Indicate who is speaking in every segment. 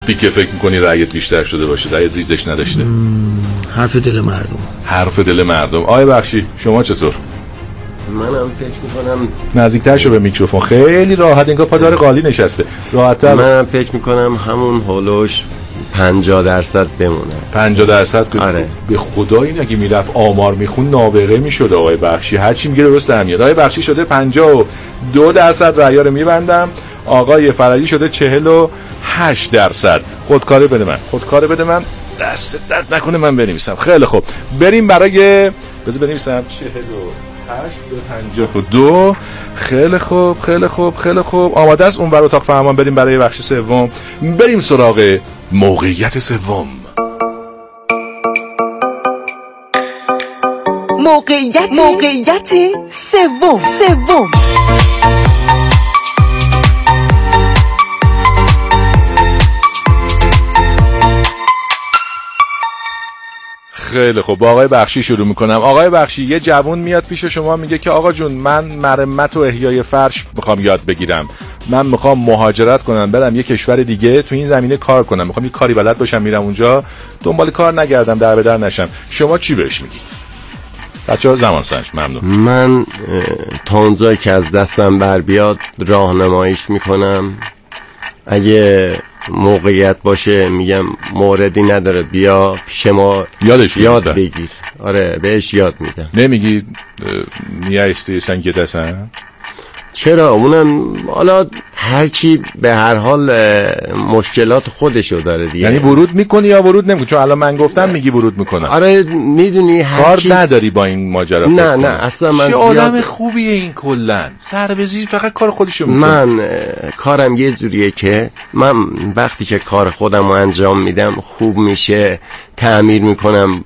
Speaker 1: که فکر میکنی رأیت بیشتر شده باشه، رأیت ریزش نداشته؟
Speaker 2: حرف دل مردم.
Speaker 1: حرف دل مردم. آقای بخشی شما چطور؟
Speaker 3: منم فکر میکنم
Speaker 1: نزدیکتر شو به میکروفون، خیلی راحت، انگار پا داره قالی نشسته، راحت‌تر.
Speaker 3: منم فکر میکنم همون هولوش 50% بمونه.
Speaker 1: 50%؟
Speaker 3: آره.
Speaker 1: به خدا این اگه میرفت آمار میخون نابغه میشد آقای بخشی، هرچی میگه درست در میاد. آقای بخشی شده 52% رأی رو میبندم، آقای فرجی شده 48%. خودکاره بده من، دست درد نکنه من بنویسم. خیلی خوب، بریم برای بذار بنویسم 48 به 52. خیلی خوب آماده است. اون بر اتاق فرمان بریم برای بخش سوم، بریم سراغ موقعیت سوم.
Speaker 4: موقعیت سوم.
Speaker 1: خیلی خب، با آقای بخشی شروع میکنم. آقای بخشی، یه جوون میاد پیش شما میگه که آقا جون من مرمت و احیای فرش میخوام یاد بگیرم، من میخوام مهاجرت کنم برم یه کشور دیگه تو این زمینه کار کنم، میخوام یه کاری بلد باشم، میرم اونجا دنبال کار نگردم، در به در نشم. شما چی بهش میگید؟ بچه‌ها زمان سنج. ممنون.
Speaker 3: من تا اونجایی که از دستم بر بیاد راهنماییش میکنم، اگه موقعیت باشه میگم موردی نداره بیا پیش ما یاد بگیر. آره بهش یاد میدم.
Speaker 1: نمیگی نیایستی سنگی دستن؟
Speaker 3: چرا؟ اونم حالا هرچی به هر حال مشکلات خودشو داره دیگه.
Speaker 1: یعنی ورود میکنی یا ورود نمیکنی؟ چون الان من گفتم میگی ورود میکنم.
Speaker 3: آره میدونی
Speaker 1: کار نداری با این ماجرا؟
Speaker 3: نه اصلا من
Speaker 1: چه آدم خوبیه این کلن، سر به زیر فقط کار خودشو میکنه.
Speaker 3: من کارم یه جوریه که من وقتی که کار خودمو انجام میدم خوب میشه، تعمیر میکنم،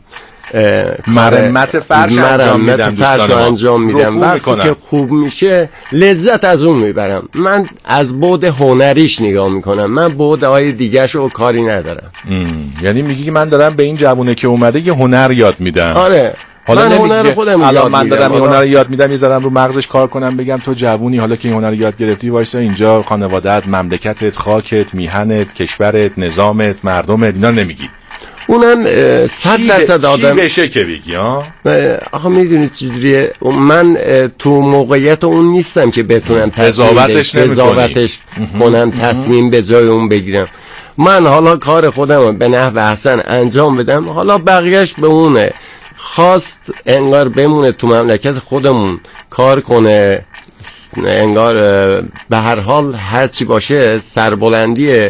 Speaker 1: مرمت فرش انجام میدم
Speaker 3: وقتی که خوب میشه لذت از اون میبرم. من از بعد هنریش نگاه میکنم، من بعد های دیگه‌شو کاری ندارم.
Speaker 1: یعنی میگی که من دارم به این جوونه که اومده یه هنر یاد میدم.
Speaker 3: آره
Speaker 1: حالا
Speaker 3: من هنر خودم
Speaker 1: الان من دارم این هنر یاد میدم، میذارم رو مغزش کار کنم، بگم تو جوونی حالا که این هنر یاد گرفتی وایسا اینجا، خانواده‌ات، مملکتت، خاکت، میهنت، کشورت، نظامت، مردمت، اینا نمیگی.
Speaker 3: اونم 100% آدم
Speaker 1: چی بشه که بگی ها؟
Speaker 3: آخه میدونی چجوریه، من تو موقعیت اون نیستم که بتونم
Speaker 1: قضاوتش
Speaker 3: کنم، تصمیم به جای اون بگیرم. من حالا کار خودم به نحو احسن انجام بدم، حالا بقیهش به اونه. خواست انگار بمونه تو مملکت خودمون کار کنه، انگار به هر حال هرچی باشه سربلندی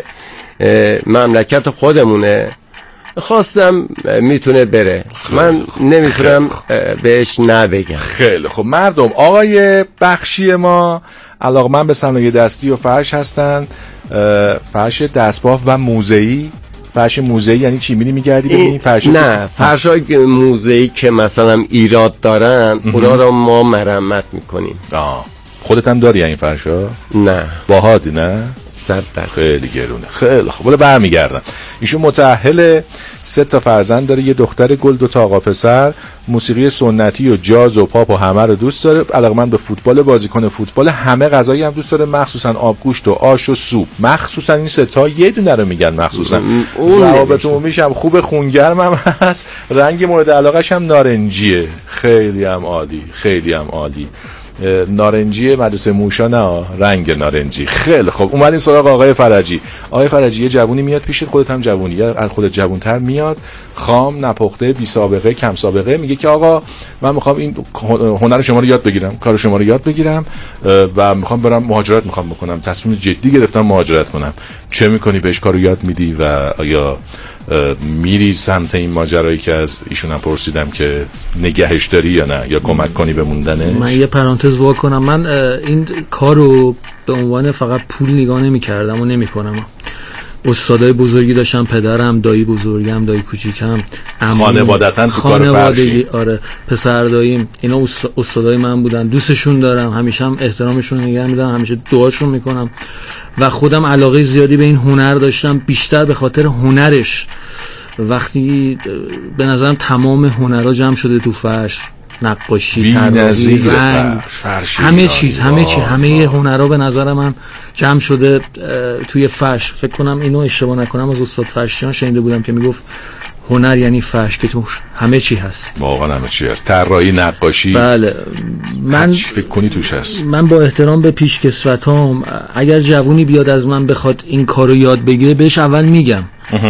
Speaker 3: مملکت خودمونه، خواستم میتونه بره. من نمیتونم بهش نبگم.
Speaker 1: خیلی خب مردم، آقای بخشی ما علاقمند به صنایع دستی و فرش هستن، فرش دستباف و موزه‌ای. فرش موزه‌ای یعنی چی؟ میگردی ببینی فرش؟
Speaker 3: نه، فرشای موزه‌ای که مثلا ایراد دارن اونا رو ما مرمت میکنیم.
Speaker 1: خودت هم داری این فرشا؟
Speaker 3: نه.
Speaker 1: باهادی نه؟
Speaker 3: 100%.
Speaker 1: خیلی گرونه. خیلی خب، برمیگردم. ایشون متأهل، 3 تا فرزند داره، یه دختر گل، 2 تا آقا پسر، موسیقی سنتی و جاز و پاپ و همه رو دوست داره، علاقمند به فوتبال، بازیکن فوتبال، همه غذایی هم دوست داره، مخصوصا آبگوشت و آش و سوپ. مخصوصا این 3 تا یه دونه رو میگن مخصوصا. روابط عمومیش هم خوب، خونگرم هم هست، رنگ مورد علاقش هم نارنجیه. خیلی هم عالی. نارنجی مدرسه موشا، نه رنگ نارنجی. خیلی خب، اومدیم سراغ آقای فرجی. آقای فرجی، یه جوونی میاد پیشت، خودت هم جوونی، یا از خودت جوونتر میاد، خام، نپخته، بی سابقه، کم سابقه، میگه که آقا من میخوام این هنر شما رو یاد بگیرم، کار شما رو یاد بگیرم و میخوام برم مهاجرت بکنم، تصمیم جدی گرفتم مهاجرت کنم. چه میکنی؟ بهش کارو یاد میدی و آیا میری سمت این ماجرایی که از ایشون هم پرسیدم که نگهش داری یا نه، یا کمک کنی به موندنش؟
Speaker 2: من یه پرانتز وا کنم، من این کارو به عنوان فقط پول نگاه نمی‌کردم و نمی‌کنم. استادای بزرگی داشتم، پدرم، دایی بزرگم، دایی کوچیکم،
Speaker 1: خانوادتاً تو کار فرشی.
Speaker 2: آره، پسر داییم، اینا استادای من بودن، دوستشون دارم، همیشه هم احترامشون نگه میدم، همیشه دعاشون میکنم و خودم علاقه زیادی به این هنر داشتم، بیشتر به خاطر هنرش. وقتی به نظرم تمام هنرها جمع شده تو فرش، نقاشی، طراحی، رنگ، همه چیز، همه هنرها به نظر من جمع شده توی فرش. فکر کنم اینو اشتباه نکنم از استاد فرشیان شنیده بودم که میگفت هنر یعنی فرش که تو همه چی هست،
Speaker 1: واقعا همه چی هست، طراحی، نقاشی.
Speaker 2: بله. من
Speaker 1: فکر کنی توش هست.
Speaker 2: من با احترام به پیشکسوتام، اگر جوونی بیاد از من بخواد این کارو یاد بگیره، بهش اول میگم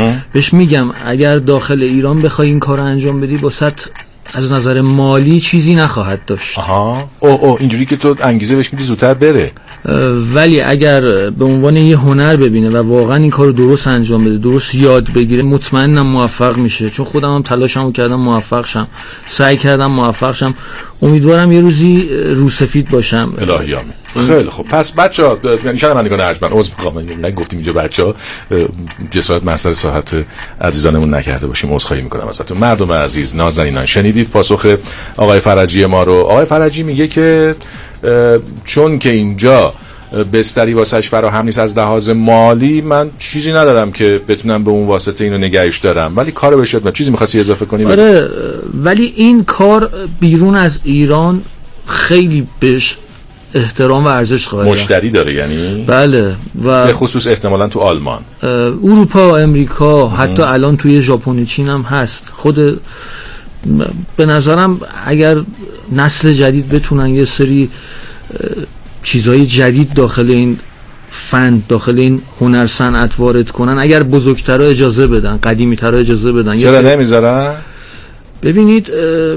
Speaker 2: اگر داخل ایران بخوای این کارو انجام بدی، واسط از نظر مالی چیزی نخواهد داشت.
Speaker 1: اینجوری که تو انگیزه بهش میدی زودتر بره.
Speaker 2: ولی اگر به عنوان یه هنر ببینه و واقعا این کارو درست انجام بده، درست یاد بگیره، مطمئنم موفق میشه. چون خودم هم تلاشمو کردم موفق شم، سعی کردم موفق شم. امیدوارم یه روزی روسفید باشم.
Speaker 1: الهی آمین. خیلی خب، پس بچه‌ها، یعنی شنوندگان ارجمند، عذر می‌خوام نگفتیم اینجا بچه‌ها، جسارت مسئله صحت عزیزانمون نکرده باشیم، عذرخواهی می‌کنم ازتون. مردم عزیز، نازنینان، شنیدید پاسخ آقای فرجی ما رو. آقای فرجی میگه که چون که اینجا بستری واسش فراهم نیست از لحاظ مالی، من چیزی ندارم که بتونم به اون واسطه اینو نگهش دارم، ولی کارو بهش یاد. چیزی می‌خواستی اضافه کنی؟
Speaker 2: آره، ولی این کار بیرون از ایران خیلی بهش احترام و ارزش قائلم.
Speaker 1: مشتری داره یعنی؟
Speaker 2: بله. و
Speaker 1: به خصوص احتمالاً تو آلمان،
Speaker 2: اروپا، امریکا، حتی الان توی ژاپن و چین هم هست. خود به نظرم اگر نسل جدید بتونن یه سری چیزهای جدید داخل این فن، داخل این هنر صنعت وارد کنن، اگر بزرگترها اجازه بدن، قدیمی‌ترها اجازه بدن.
Speaker 1: چرا نمیذارن؟
Speaker 2: ببینید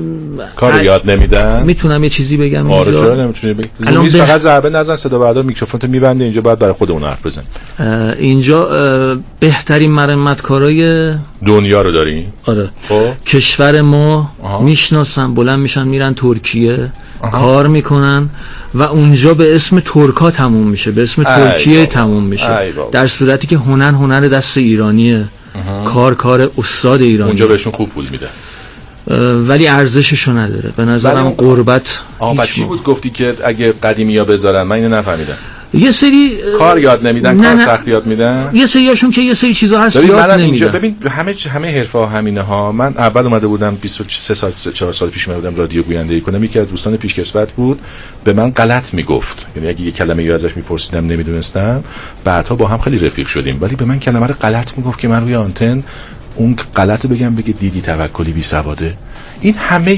Speaker 1: کار یاد نمیدن.
Speaker 2: میتونم یه چیزی بگم
Speaker 1: اینجا؟ چرا نمیتونی بگی؟ الان فقط ضربه نزن، صدا بردار میکروفون تو میبنده اینجا، بعد برای خودمون حرف بزن.
Speaker 2: اینجا بهترین مرمتکارای دنیا
Speaker 1: رو داریم.
Speaker 2: آره. کشور ما میشناسن، بلند میشن میرن ترکیه، کار میکنن و اونجا به اسم ترکا تموم میشه، به اسم ترکیه تموم میشه، در صورتی که هنر دست ایرانیه، کار استاد ایرانی.
Speaker 1: اونجا بهشون خوب پول میده
Speaker 2: ولی ارزششو نداره به نظرم. غربت
Speaker 1: چی بود گفتی که اگه قدیمی‌ها بذارن؟ من اینو نفهمیدم.
Speaker 2: یه سری
Speaker 1: کار یاد نمیدن، کار سخت یاد میدن.
Speaker 2: یه سریاشون که یه سری چیزا هست یاد نمیدن.
Speaker 1: ببین همه حرفه‌ها همینه ها. من اول اومده بودم 23 سال 4 سال پیش اومدم رادیو گوینده‌ای کنم. یکی از دوستان پیشکسوت بود، به من غلط میگفت، یعنی اگه یه کلمه ای ازش میپرسیدم نمیدونستم، بعدها با هم خیلی رفیق شدیم، ولی به من کلمه رو غلط میگفت که من روی آنتن اون غلطو بگم، بگه دیدی توکلی بی سواده. این همه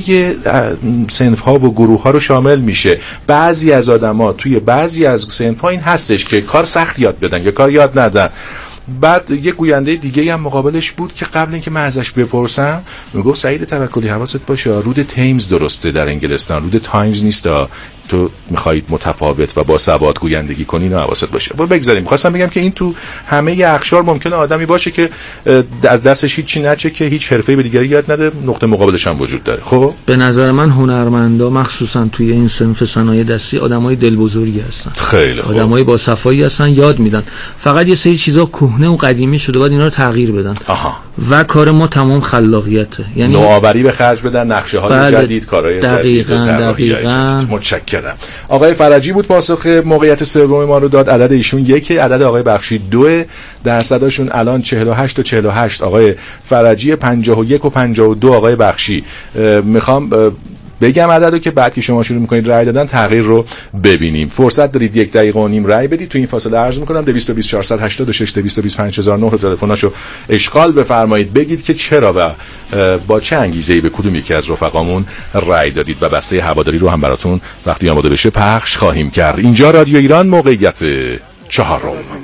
Speaker 1: صنف ها و گروه ها رو شامل میشه. بعضی از آدما توی بعضی از صنف ها این هستش که کار سخت یاد بدن یا کار یاد ندن. بعد یه گوینده دیگه هم مقابلش بود که قبل اینکه من ازش بپرسم میگفت سعید توکلی حواست باشه، رود تیمز درسته در انگلستان، رود تایمز نیست. تو میخواید متفاوت و با سواد گویندگی کنی، نه حواست باشه. بگذاریم. می‌خواستم بگم که این تو همه اقشار ممکنه آدمی باشه که از دستش هیچی نچه، که هیچ حرفه‌ای به دیگری یاد نده، نقطه مقابلش هم وجود داره. خب
Speaker 2: به نظر من هنرمندا مخصوصا توی این صنف صنایع دستی آدمای دلبزرگی هستن.
Speaker 1: خیلی خوب.
Speaker 2: آدمای با صفایی هستن، یاد میدن. فقط یه سری چیزا کهنه و قدیمی شده، باید اینا رو تغییر بدن. و کار ما تمام خلاقیته، یعنی
Speaker 1: نوآوری به خرج بدن، نقشه‌های جدید، کارهای جدید.
Speaker 2: دقیقاً.
Speaker 1: متشکرم. آقای فرجی بود پاسخ موقعیت سوم ما رو داد. عدد ایشون 1، عدد آقای بخشی 2، درصدشون الان 48 و 48. آقای فرجی 51 و 52 آقای بخشی. میخوام بگم عددو که بعد که شما شروع میکنید رای دادن تغییر رو ببینیم. فرصت دارید 1 دقیقه و نیم رای بدید. تو این فاصله عرض میکنم 220 486 220 5009 رو تلفناشو اشغال بفرمایید، بگید که چرا و با چه انگیزه‌ای به کدوم یکی از رفقامون رای دادید و بسته هواداری رو هم براتون وقتی آماده بشه پخش خواهیم کرد. اینجا رادیو ایران، موقعیت 4.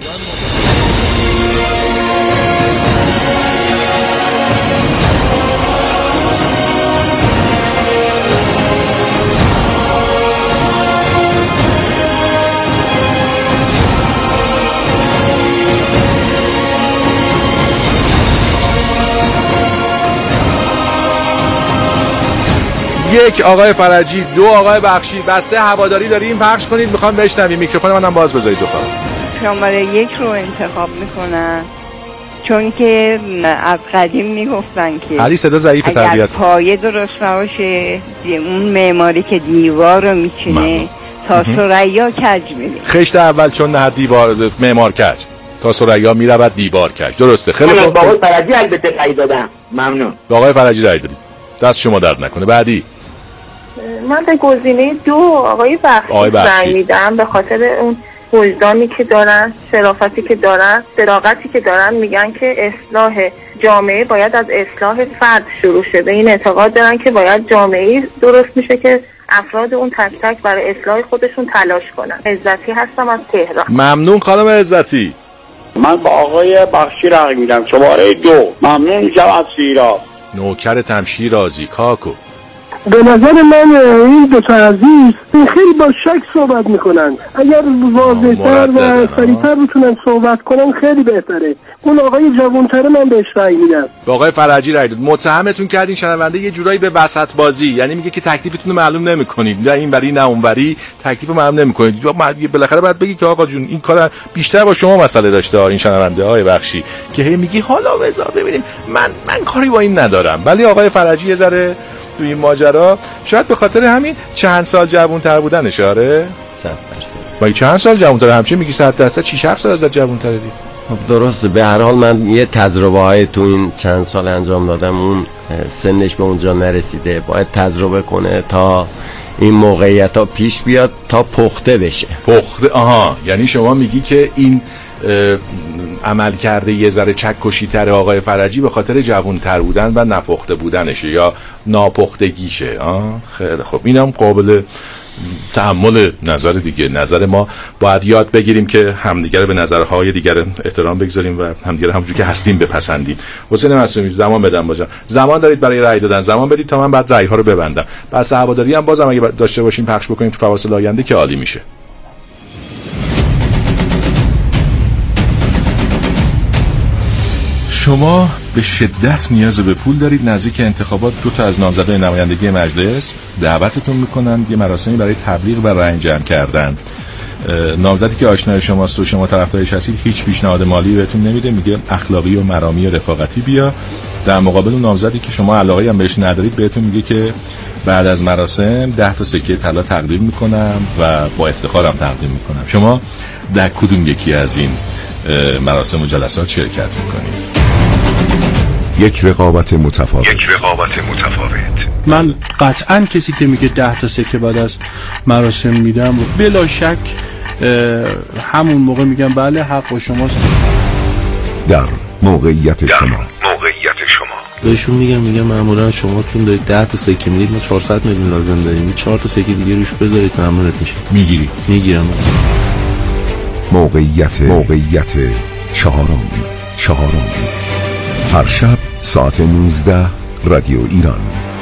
Speaker 1: یک آقای فرجی، 2 آقای بخشی. بسته هواداری داریم، پخش کنید، میخوام بشنویم. میکروفون منم باز بذارید بفرمایید.
Speaker 5: شماره 1 رو انتخاب میکنن چون که از قدیم میگفتن که
Speaker 1: علی صدا ضعیف تربیت،
Speaker 5: اگر پایه درست نباشه اون معماری که دیوار رو میچینه تا ثریا کج میره.
Speaker 1: خشت اول چون نه دیوار معمار کج، تا ثریا میرود دیوار کج. درسته. خیلی خوب.
Speaker 6: با آقای فرجی البته رأی دادم. ممنون.
Speaker 1: با آقای فرجی رأی دادید. دست شما درد نکنه. بعدی
Speaker 6: من به گزینه 2 آقای بخشی رأی میدم، به خاطر اون وجدانی که دارن، شرافتی که دارن، صداقتی که دارن. میگن که اصلاح جامعه باید از اصلاح فرد شروع شه. به این اعتقاد دارن که باید جامعه درست میشه که افراد اون تک تک برای اصلاح خودشون تلاش کنن. عزتی هستم از تهران.
Speaker 1: ممنون خانم عزتی.
Speaker 7: من با آقای بخشی رأی میدم، شماره 2. ممنون میشم از شیراز.
Speaker 1: نوکرتم شیرازی کاکو.
Speaker 8: به نظر من این دو تا عزیز خیلی با شک صحبت میکنن. اگر واضح‌تر و سریع‌تر بتونن صحبت کنن خیلی بهتره. اون آقای جوان‌تره من بهش رأی میدم.
Speaker 1: با آقای فرجی رأی داد. متهمتون کردین شنونده یه جورایی به وسط بازی، یعنی میگه که تکلیفتون رو معلوم نمی‌کنید، نه این وری نه اون وری، تکلیف رو معلوم نمی‌کنید. بالاخره باید بگی که آقا جون این کار بیشتر با شما مسئله داشته این شنونده های بخشی که هی میگی حالا ببینیم من کاری با این ندارم. ولی آقای فرجی یه ذره تو این ماجرا شاید به خاطر همین چند سال جوان‌تر بودنش. آره 100%. با چند سال جوان‌تر همچین میگی 100% 6-7 سال ازت جوان‌تری.
Speaker 3: خب درسته. به هر حال من یه تجربه‌های تو این چند سال انجام دادم، اون سنش به اونجا نرسیده، باید تجربه کنه تا این موقعیت‌ها پیش بیاد تا پخته بشه.
Speaker 1: آها، یعنی شما میگی که این عمل کرده یه ذره چکشی‌تر آقای فرجی به خاطر جوان‌تر بودن و نپخته بودنشه یا ناپختگیشه. خیلی خب، اینم قابل تحمل نظر دیگه. نظر ما باید یاد بگیریم که همدیگر به نظرهای دیگر احترام بگذاریم و همدیگر همونجوری که هستیم بپسندیم. حسین معصومی زمان بدم باشم. زمان دارید برای رأی دادن، زمان بدید تا من بعد رأی‌ها رو ببندم. بس هواداری هم بازم اگه داشته باشیم پخش بکنیم تو فواصل آینده که عالی میشه. شما به شدت نیاز به پول دارید. نزدیک انتخابات 2 تا از نامزدان نمایندگی مجلس دعوتتون میکنن یه مراسمی برای تبلیغ و رأی جمع کردن. نامزدی که آشنای شماست و شما طرفدارش هستید هیچ پیشنهاد مالی بهتون نمیده، میگه اخلاقی و مرامی و رفاقتی بیا. در مقابل اون نامزدی که شما علاقه‌ای هم بهش ندارید بهتون میگه که بعد از مراسم 10 تا سکه طلا تقدیم میکنم و با افتخارم تقدیم میکنم. شما در کدوم یکی از این مراسم و جلسات شرکت میکنید؟
Speaker 9: یک رقابت متفاوت.
Speaker 10: من قطعاً کسی که میگه 10 تا سکه بعد از مراسم میدم بلا شک همون موقع میگم بله حق با شماست.
Speaker 9: در موقعیت شما
Speaker 11: بهشون میگم معمولا شما تون دارید 10 تا سکه میدید، ما 400 میلیون لازم داریم، 4 تا سکه دیگه روش بذارید ممنونت میشه. میگیرم.
Speaker 9: موقعیت چهارم. هر شب ساعت 19 رادیو ایران.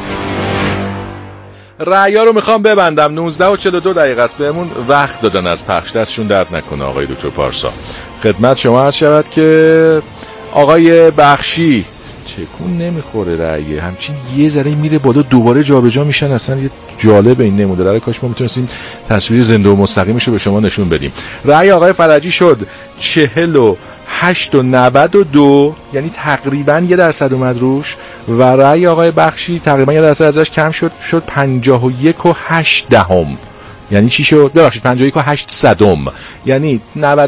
Speaker 1: رأی‌ها رو میخوام ببندم. 19:42 است. بهمون وقت دادن از پخش، دستشون درد نکنه آقای دکتر پارسا. خدمت شما عرض شود که آقای بخشی چکون نمیخوره رأی، همچین یه ذره میره بالا دوباره جابجا میشن. اصلا یه جالب این نموده. برای کاش ما میتونستیم تصویر زنده و مستقیمش رو به شما نشون بدیم. رأی آقای فرجی شد 48 و 92، یعنی تقریبا 1% اومد روش، و رأی آقای بخشی تقریبا 1% ازش کم شد 51 و 8 یعنی چی شد؟ ببخشید 51 و 8 یعنی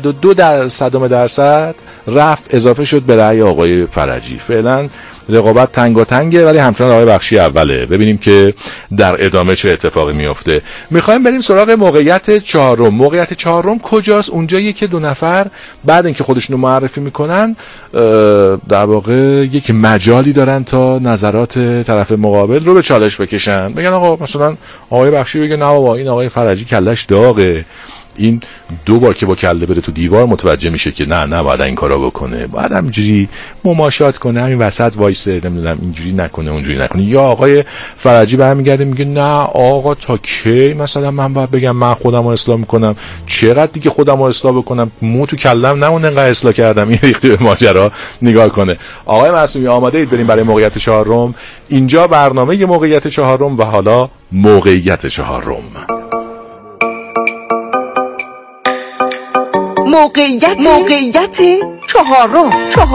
Speaker 1: 92% رفت اضافه شد به رأی آقای فرجی. فعلا رقابت تنگه ولی همچنان آقای بخشی اوله. ببینیم که در ادامه چه اتفاقی میفته. میخوایم بریم سراغ موقعیت چهارم. موقعیت چهارم کجاست؟ اونجاییه که 2 نفر بعد اینکه خودشونو معرفی میکنن در واقع یک مجالی دارن تا نظرات طرف مقابل رو به چالش بکشن. بگن آقا مثلا آقای بخشی بگه نه بابا این آقای فرجی کلش داغه، این 2 بار که با کله بره تو دیوار متوجه میشه که نه باید این کارا بکنه، باید همینجوری مماشات کنه، همین وسط وایسه، نمیدونم اینجوری نکنه اونجوری نکنه. یا آقای فرجی برمیگرده میگه نه آقا تا کی مثلا من باید بگم من خودم رو اصلاح میکنم، چقدر دیگه خودم رو اصلاح بکنم، مو تو کلم نمونه انقدر اصلاح کردم. این ریختی به ماجرا نگاه کنه. آقای معصومی آماده اید بریم برای موقعیت چهارم؟ اینجا برنامه موقعیت چهارم و حالا موقعیت چهارم.
Speaker 4: موقعیت چهارم.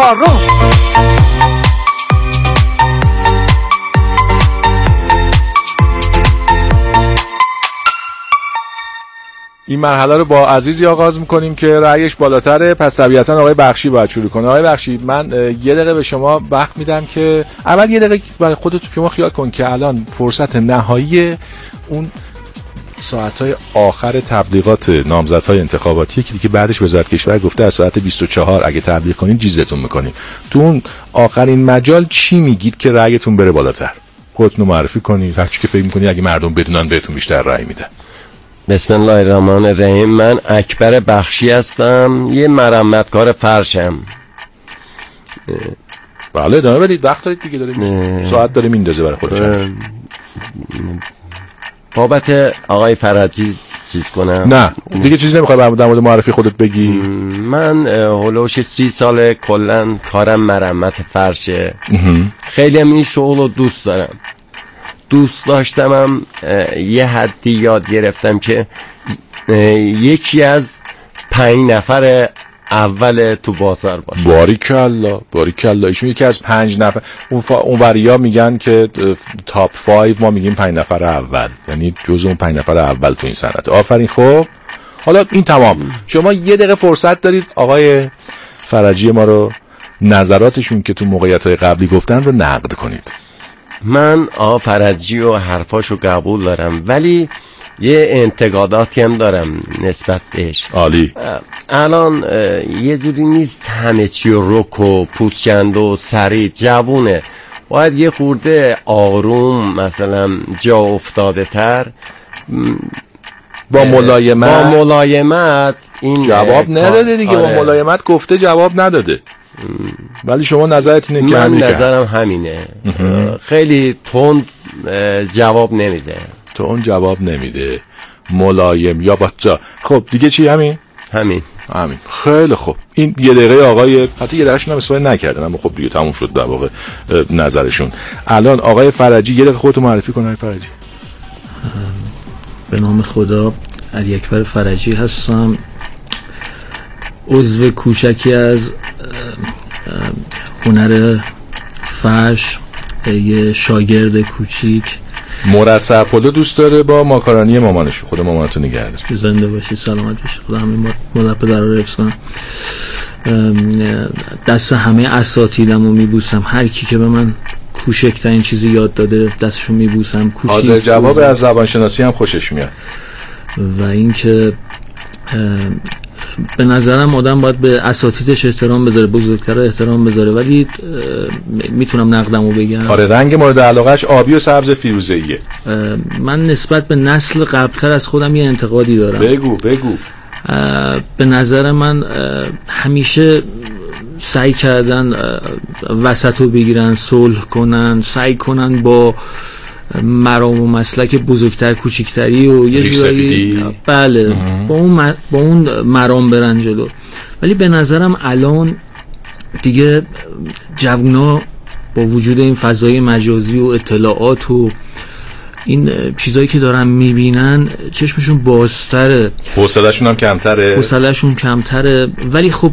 Speaker 1: این مرحله رو با عزیزی آغاز میکنیم که رأیش بالاتره، پس طبیعتا آقای بخشی باید شروع کنه. آقای بخشی من 1 دقیقه به شما وقت میدم که اول 1 دقیقه برای خودت شما خیال کن که الان فرصت نهایی اون ساعت‌های آخر تبلیغات نامزدهای انتخاباتی که بعدش وزارت کشور گفته از ساعت 24 اگه تبلیغ کنین جیزتون میکنین. تو اون آخرین مجال چی میگید که رأیتون بره بالاتر؟ خودتون رو معرفی کنید، هر چی که فکر میکنید اگه مردم بدونن بهتون بیشتر رأی میدن.
Speaker 3: بسم الله الرحمن الرحیم. من اکبر بخشی هستم، یه مرمتکار فرشم.
Speaker 1: بله ادامه بدید، وقت دارید دیگه، دارید ساعت داره میندازه برای خودش.
Speaker 3: بابت آقای فرجی چیز کنم؟
Speaker 1: نه دیگه چیز نمیخوای در مورد معرفی خودت بگی؟
Speaker 3: من هلوش 30 سال کلن کارم مرمت فرشه. خیلی هم این شغل رو دوست دارم. دوست داشتمم یه حدی یاد گرفتم که یکی از 5 نفر اول تو بازار باشه.
Speaker 1: باریکالله. ایشون یکی از 5 نفر. اون وریا میگن که تاپ 5، ما میگیم 5 نفر اول، یعنی جزء اون 5 نفر اول تو این صنعت. آفرین. خب حالا این تمام. شما یه دقیقه فرصت دارید آقای فرجی ما رو نظراتشون که تو موقعیت‌های قبلی گفتن رو نقد کنید.
Speaker 3: من فرجی و حرفاشو قبول دارم، ولی یه انتقاداتی هم دارم نسبت بهش.
Speaker 1: عالی.
Speaker 3: الان یه جوری نیست همه چی رک و پوزچند و سریع. جوونه، باید یه خورده آروم، مثلا جا افتاده تر،
Speaker 1: با
Speaker 3: ملایمت این
Speaker 1: جواب نداده دیگه. با ملایمت گفته جواب نداده، ولی شما نظرت اینه که
Speaker 3: من نظرم همینه. خیلی تند جواب نمیده. ملایم یا بچه.
Speaker 1: خب دیگه چی؟ همین. خیلی خوب. این یه دقیقه آقای حتی یه دقیقه‌شون هم استفاده نکردن، اما خب دیگه تموم شد در واقع نظرشون. الان آقای فرجی یه دقیقه خودتو معرفی کن. آقای فرجی.
Speaker 2: به نام خدا، علی اکبر فرجی هستم، عضو کوچکی از هنر فرش، یه شاگرد کوچیک.
Speaker 1: مرصع پلو دوست داره با ماکارونی مامانش. خدا مامانتو نگه داره.
Speaker 2: زنده باشی، سلامت باشی، خدا همین مادر پدر رو حفظ کنه. دست همه اساتیدمو میبوسم، هر کی که به من کوچکترین چیزی یاد داده دستشو میبوسم.
Speaker 1: حاضر جواب از روانشناسی هم خوشش میاد.
Speaker 2: و اینکه به نظرم آدم باید به اساتیدش احترام بذاره، بزرگترها احترام بذاره، ولی میتونم نقدمو بگم.
Speaker 1: آره، رنگ مورد علاقهش آبی و سبز فیروزه‌ایه.
Speaker 2: من نسبت به نسل قبلتر از خودم یه انتقادی دارم.
Speaker 1: بگو.
Speaker 2: به نظر من همیشه سعی کردن وسطو بگیرن، صلح کنن، سعی کنن با مرام و مسلک بزرگتر کوچکتری و یه جوری بله با اون مرام برن جلو. ولی به نظرم الان دیگه جوونا با وجود این فضای مجازی و اطلاعات و این چیزایی که دارن میبینن چشمشون بازتره، حوصله‌شون کمتره. ولی خب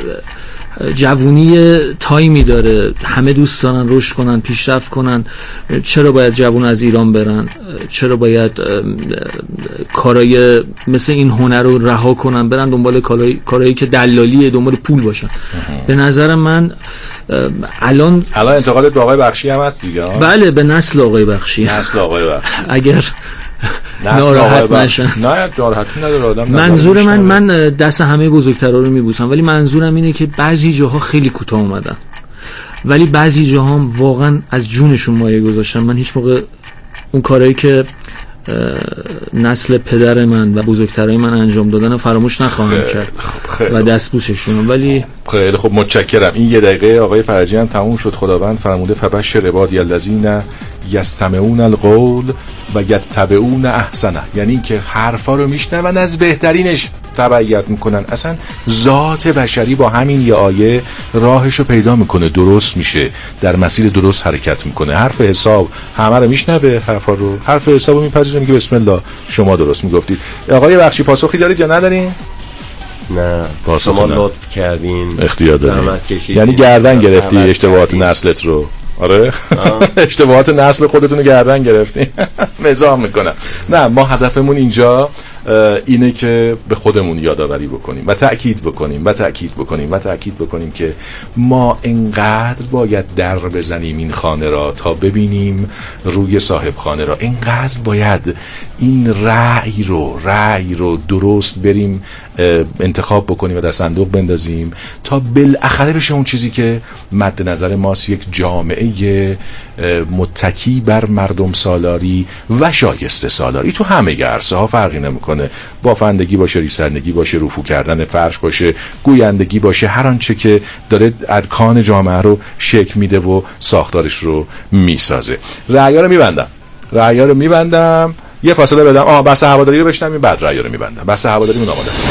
Speaker 2: جوونی تایمی داره، همه دوست دارن رشد کنن، پیشرفت کنن. چرا باید جوون از ایران برن؟ چرا باید کارای مثل این هنر رو رها کنن برن دنبال کارایی که دلالیه، دنبال پول باشن؟ به نظر من الان
Speaker 1: انتقادت به آقای بخشی هم هست دیگه.
Speaker 2: بله، به نسل آقای بخشی. اگر ناراحت نشن.
Speaker 1: نه ناراحتی نداره آدم.
Speaker 2: منظور من دست همه بزرگترها رو میبوسم، ولی منظورم اینه که بعضی جاها خیلی کوتاه اومدن، ولی بعضی جاها هم واقعا از جونشون مایه گذاشتن. من هیچ موقع اون کارهایی که نسل پدر من و بزرگترای من انجام دادن فراموش نخواهم کرد و دستبوسشون. ولی
Speaker 1: خیلی خب، متشکرم. این یه دقیقه آقای فرجی هم تموم شد. خداوند فرموده فبشر عبادی الذین یستمعون القول و یتبعون احسنه، یعنی که حرفا رو میشنون از بهترینش تبعیت میکنن. اصلا ذات بشری با همین یه آیه راهش رو پیدا میکنه، درست میشه، در مسیر درست حرکت میکنه. حرف حساب همه رو میشنوه، حرف حساب رو میپذیره، میگه بسم الله شما درست میگفتید. آقای بخشی پاسخی دارید یا ندارین؟
Speaker 3: نه، شما لطف کردین،
Speaker 1: اختیار دارین، یعنی گردن گرفتی اشتباهات نسلت رو. آره اشتباهات نسل خودتون رو گردن گرفتین. مزاح میکنم. نه، ما هدفمون اینجا اینه که به خودمون یادآوری بکنیم و تأکید بکنیم که ما انقدر باید در بزنیم این خانه را تا ببینیم روی صاحب خانه را، انقدر باید این رأی رو درست بریم انتخاب بکنیم و در صندوق بندازیم تا بالاخره بشه اون چیزی که مد نظر ماست، یک جامعه متکی بر مردم سالاری و شایسته سالاری تو همه عرصه ها، فرقی نمیکنه، بافندگی باشه، ریسندگی باشه، رفو کردن فرش باشه، گویندگی باشه، هر آنچه که داره ارکان جامعه رو شکل میده و ساختارش رو میسازه. رأی‌ها رو میبندم یه فاصله بدم. بحث هواداری رو بشنویم بعد رأی‌ها رو میبندم. بحث هواداریمون آماده است.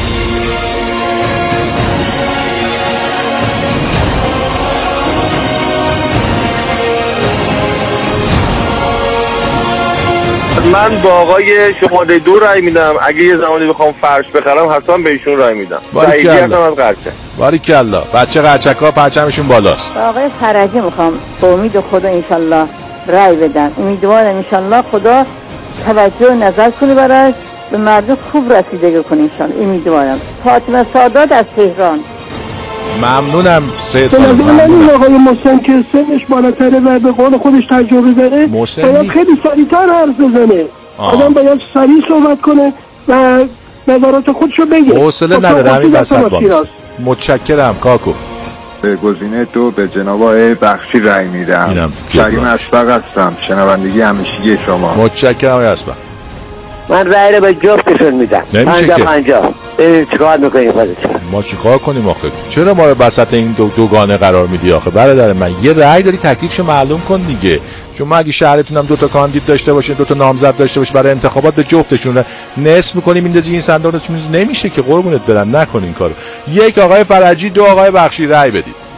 Speaker 12: من با آقای شماره 2 رای میدم. اگه یه زمانی بخوام فرش بخرم حتما به ایشون رای میدم.
Speaker 1: باریکلا. بچه قرچک‌ها پرچمشون بالاست.
Speaker 5: آقای فرجی میخوام به امید خدا انشالله رای بدم. امیدوارم انشالله خدا توجه نظر کنه براش، به مردم خوب رسیدگی کنه انشالله. امیدوارم. فاطمه سادات از تهران.
Speaker 1: ممنونم سید
Speaker 8: خانم. این آقای محسن که سنش بالاتره و به قول خودش تجربه داره باید خیلی سریع‌تر حرف بزنه. آدم باید سریع صحبت کنه و نظرات خودشو بگه.
Speaker 1: حوصله نداره همین وسط باست. متشکرم کاکو.
Speaker 13: به گزینه 2 به جناب آقای بخشی رأی میدم. کریم اسبق هستم، شنوندگی همیشگی شما.
Speaker 1: متشکرم آقای اسبق.
Speaker 14: من رأی رو به جفتشون میدم. 50-50. چیکار میکنیم
Speaker 1: ما چیکار کنیم آخه؟ چرا ما رو وسط این دوگانه قرار میدی آخه برادر من؟ یه رأی داری، تکلیفشو معلوم کن دیگه. شما اگه شهرتون هم 2 تا کاندید داشته باشه، 2 تا نامزد داشته باشه برای انتخابات، به جفتشون نصف می‌کنی میندازی این صندوق رو، نمیشه که قربونت برم، نکن این کارو. 1 آقای فرجی، 2 آقای بخشی رأی بدید.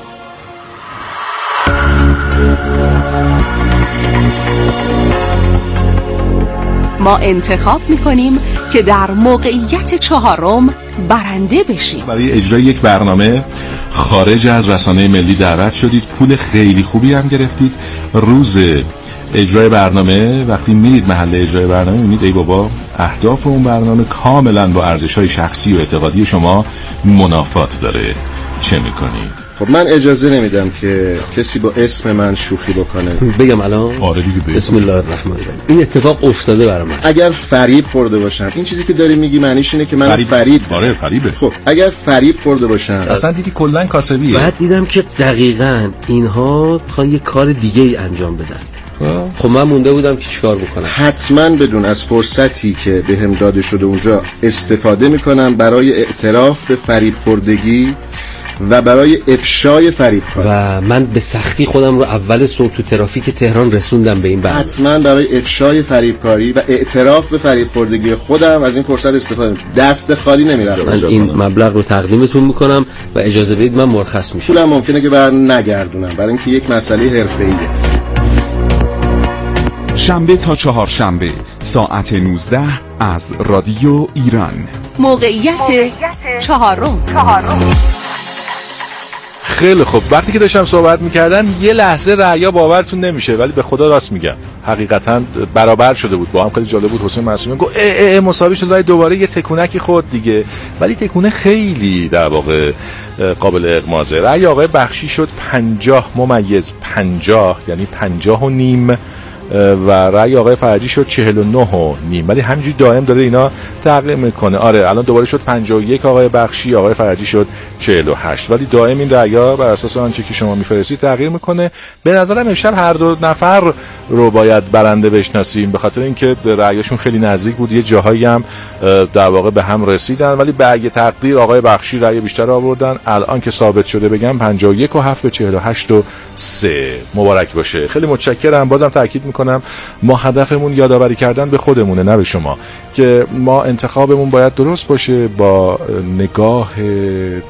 Speaker 4: ما انتخاب میکنیم که در موقعیت 4 برنده بشیم.
Speaker 1: برای اجرای یک برنامه خارج از رسانه ملی دعوت شدید، پول خیلی خوبی هم گرفتید. روز اجرای برنامه وقتی میرید محل اجرای برنامه میبینید ای بابا اهداف اون برنامه کاملا با ارزش‌های شخصی و اعتقادی شما منافات داره. چه میکنید؟
Speaker 11: خب من اجازه نمیدم که کسی با اسم من شوخی بکنه.
Speaker 2: بگم الان؟
Speaker 1: آره دیگه بگم.
Speaker 2: بسم الله الرحمن الرحیم. این اتفاق افتاده برای من.
Speaker 11: اگر فریب خورده باشم، این چیزی که داری میگی معنیش اینه که من فریب.
Speaker 1: آره فریبه.
Speaker 11: خب اگر فریب خورده باشم،
Speaker 1: اصلا دیدی کلا کاسبیه.
Speaker 2: بعد دیدم که دقیقاً اینها میخوان یه کار دیگه ای انجام بدن. خب من مونده بودم که چیکار بکنم.
Speaker 11: حتما بدون از فرصتی که بهم داده شده اونجا استفاده میکنم برای اعتراف به فریب خوردگی و برای افشای فریبکاری.
Speaker 2: و من به سختی خودم رو اول صبح تو ترافیک تهران رسوندم به این برنامه.
Speaker 11: حتما برای افشای فریبکاری و اعتراف به فریب‌خوردگی خودم از این فرصت استفاده می‌کنم. دست خالی نمیرم.
Speaker 2: من این مبلغ رو تقدیمتون میکنم و اجازه بدید من مرخص میشم.
Speaker 11: پولم ممکنه که بر نگردونم برای اینکه یک مسئله حرفه‌ایه.
Speaker 9: شنبه تا چهارشنبه ساعت 19 از رادیو ایران.
Speaker 4: موقعیت 4.
Speaker 1: خیلی خوب. وقتی که داشتم صحبت میکردم یه لحظه رأیا باورتون نمیشه، ولی به خدا راست میگم حقیقتا برابر شده بود با هم. خیلی جالب بود. حسین معصومی گفت مساوی شد، ولی دوباره یه تکونکی خورد دیگه، ولی تکونه خیلی در واقع قابل اغمازه. رأی آقای بخشی شد 50-50، یعنی 50.5 و رأی آقای فرجی شد 49.5، ولی همینجوری دائم داره اینا تغییر میکنه. آره الان دوباره شد 51 آقای بخشی، آقای فرجی شد 48، ولی دائم این رأی‌ها بر اساس آنچه که شما میفرستید تغییر میکنه. به نظرم امشب هر دو نفر رو باید برنده بشناسیم، به خاطر اینکه رأیشون خیلی نزدیک بود، یه جاهایی هم در واقع به هم رسیدن، ولی به اگه تقدیر آقای بخشی رأی بیشتر آوردن. الان که ثابت شده بگم 51.7 به 48.3. مبارک باشه. خیلی متشکرم. بازم تاکید میکنم ما هدفمون یادآوری کردن به خودمونه، نه به شما، که ما انتخابمون باید درست باشه، با نگاه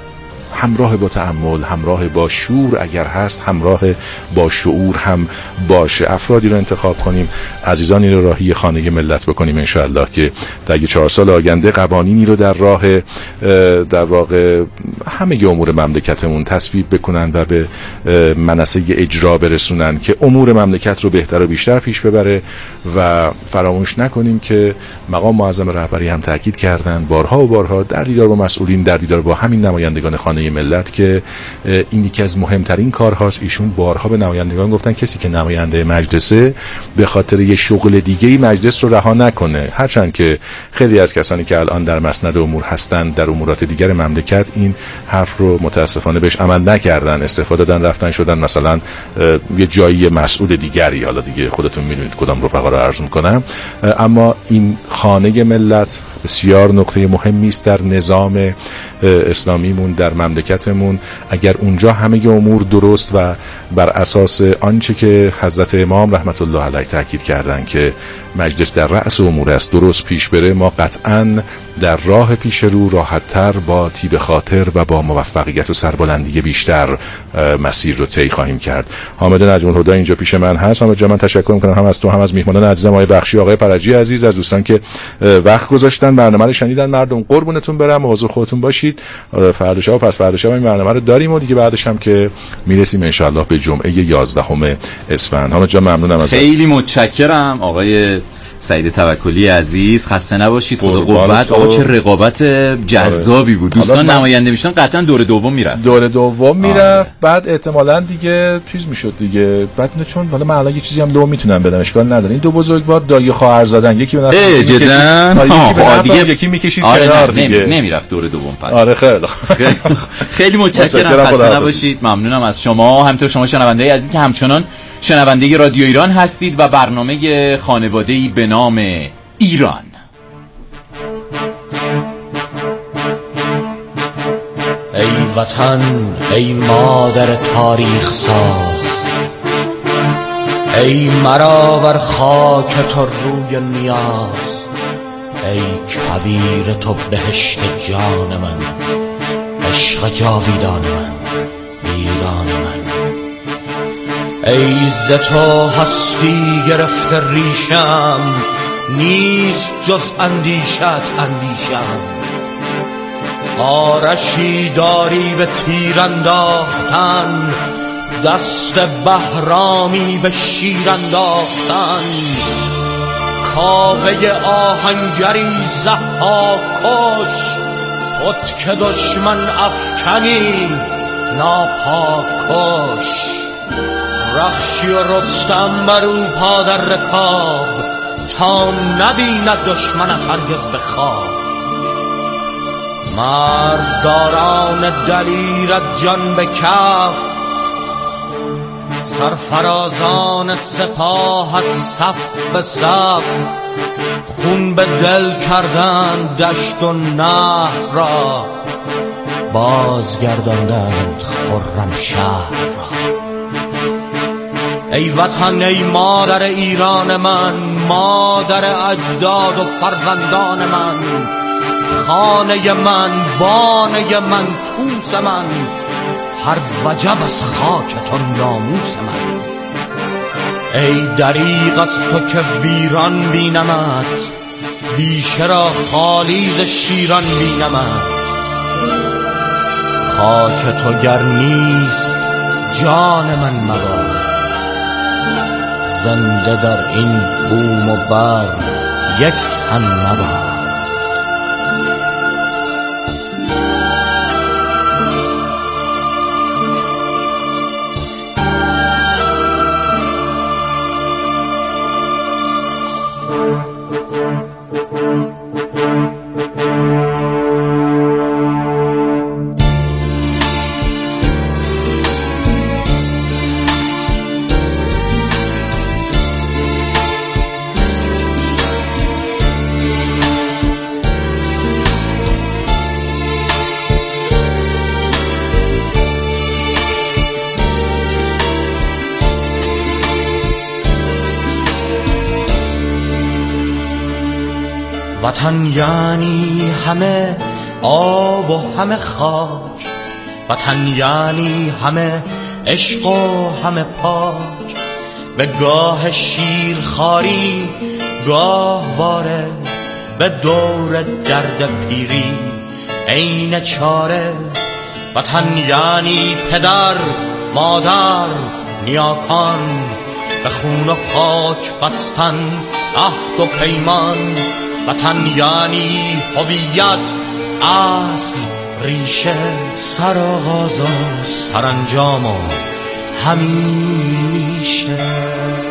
Speaker 1: همراه با تأمل، همراه با شور اگر هست، همراه با شعور هم باشه. افرادی رو انتخاب کنیم، عزیزانی رو راهی خانه ملت بکنیم انشاءالله که در 4 سال آینده قوانینی رو در راه در واقع همه امور مملکتمون تصویب بکنن و به منصه اجرا برسونن که امور مملکت رو بهتر و بیشتر پیش ببره. و فراموش نکنیم که مقام معظم رهبری هم تاکید کردن بارها و بارها در دیدار با مسئولین، در دیدار با همین نمایندگان خانه ملت که این یکی از مهمترین کارهاست. ایشون بارها به نمایندگان گفتن کسی که نماینده مجلسه به خاطر یه شغل دیگه‌ای مجلس رو رها نکنه. هرچند که خیلی از کسانی که الان در مسند امور هستند در امورات دیگر مملکت این حرف رو متاسفانه بهش عمل نکردن، استفاده دادن، رفتن شدن مثلا یه جایی مسئول دیگری، حالا دیگه خودتون میدونید کدام رفقا رو عرض میکنم. اما این خانه ملت بسیار نقطه مهمی است در نظام اسلامیمون، در مملکتمون. اگر اونجا همه امور درست و بر اساس آنچه که حضرت امام رحمت الله علیه تاکید کردن که مجلس در رأس امور است درست پیش بره، ما قطعاً در راه پیش رو راحت‌تر با طیب خاطر و با موفقیت و سربلندی بیشتر مسیر رو طی خواهیم کرد. حامد نجم الهدی اینجا پیش من هست. حامد جان من تشکر می‌کنم هم از تو هم از میهمانان عزیزم آقای بخشی، آقای فرجی عزیز، از دوستان که وقت گذاشتن برنامه رو شنیدن. مردم قربونتون برم، مواظب خودتون باشید. فردا شب و پس فردا شب این برنامه رو داریم و دیگه بعدش هم که میرسیم ان شاءالله به جمعه 11 اسفند. حامد جان ممنونم ازت.
Speaker 15: خیلی متشکرم آقای سعید توکلی عزیز، خسته نباشید. خدا قوت. آقا چه رقابت جذابی بود. دوستان نماینده میشن قطعا دور دوم میرفت. بعد احتمالاً دیگه چیز میشد دیگه. بعد چون حالا من الان یه چیزی هم لو میتونم بدم، اشکال نداره. این دو بزرگوار دایی خواهر زادن، یکی به نفع جدا یکی میکشید کنار دیگه، نمیرفت دور دوم. پس آره خیلی متشکرم. خسته نباشید. ممنونم از شما، همینطور شما شنونده عزیزی که همچنان شنونده رادیو ایران هستید و برنامه خانواده‌ای به نام ایران.
Speaker 16: ای وطن، ای مادر تاریخ ساز، ای مرا بر خاک تو روی نیاز، ای کویر تو بهشت جان من، عشق جاویدان من، ایران من. ای ز تو هستی گرفته ریشم، نیست جز اندیشت اندیشم. آرشی داری به تیر انداختن، دست بهرامی به شیر انداختن. کاوه آهنگری ضحاک کش، خود که دشمن افکنی ناپاک کش. رخشی و رستم برو پا در رکاب، تا نبیند دشمنت هرگز به خواب. مرزداران دلیرت جان به کف، سرفرازان سپاهت صف به صف. خون به دل کردند دشت و نهر را، بازگرداندند خرم شهر را. ای وطن، ای مادر ایران من، مادر اجداد و فرزندان من، خانه من، بانه من، توس من، هر وجب از خاک تو ناموس من. ای دریغ از تو که ویران بینمت، بیشه را خالی ز شیران بینمت. خاک تو گر نیست جان من مباد، زنده در این بوم و بر یک تن مباد. وطن یعنی همه آب و همه خاک، وطن یعنی همه عشق و همه پاک، به گاه شیرخواری گاهواره، به دور درد پیری عین چاره. وطن یعنی پدر مادر نیاکان، به خون و خاک بستن عهد و پیمان. وطن یعنی هویت، اصل، ریشه، سرآغاز و سرانجام و همیشه.